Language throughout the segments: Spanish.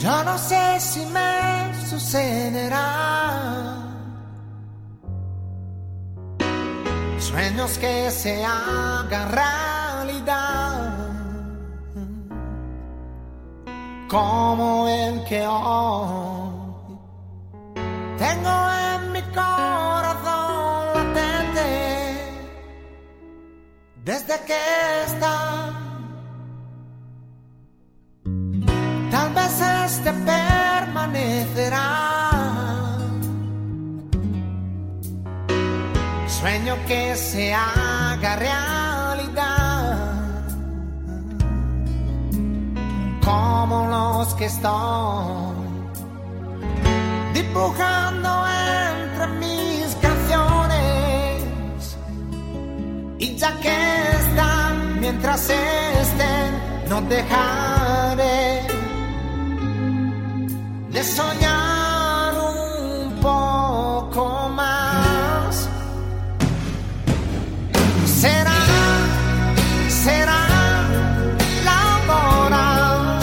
Yo no sé si me sucederá. Sueños que se hagan realidad, como el que hoy tengo en mi corazón latente, desde que está. Tal vez este permanecerá. Sueño que se haga realidad, como los que estoy dibujando entre mis canciones. Y ya que están, mientras estén, no dejaré de soñar un poco más. Será la hora,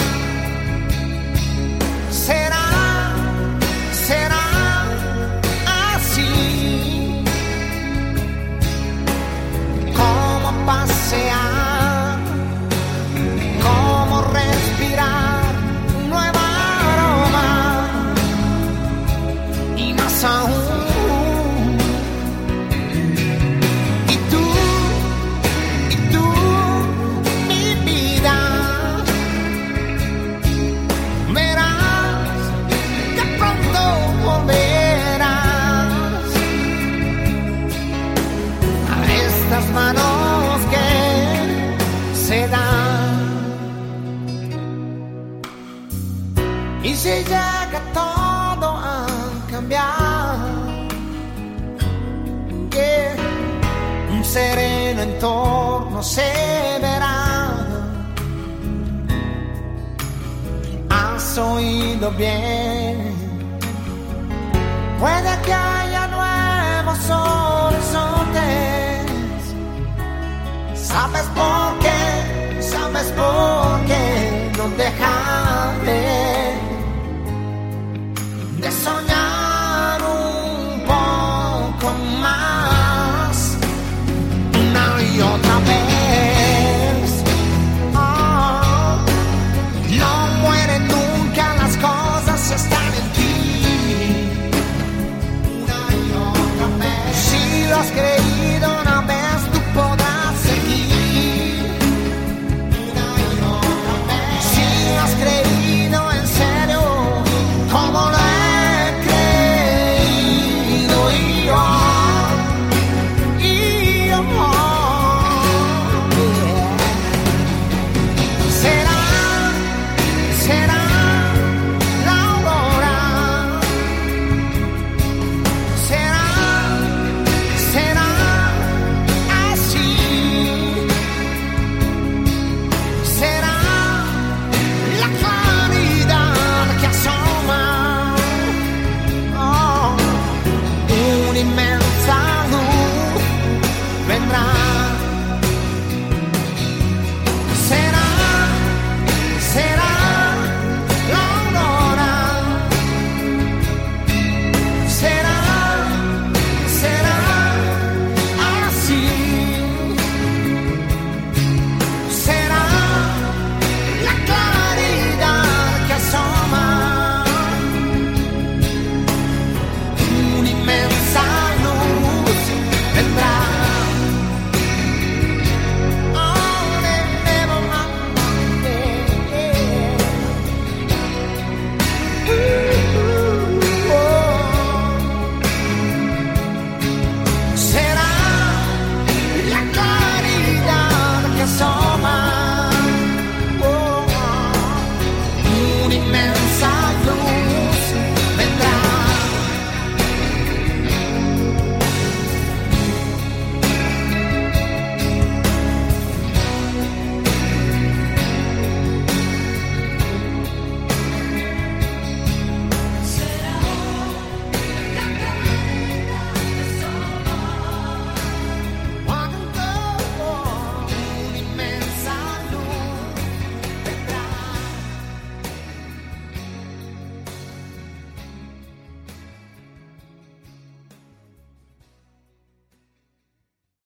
será así, como pasear, como respirar un nuevo aroma, y más aún. Manos que se dan, y si llega todo a cambiar, que un sereno entorno se verá. Has oído bien, puede que haya nuevos horizontes. ¿Sabes por qué? ¿Sabes por qué nos dejan?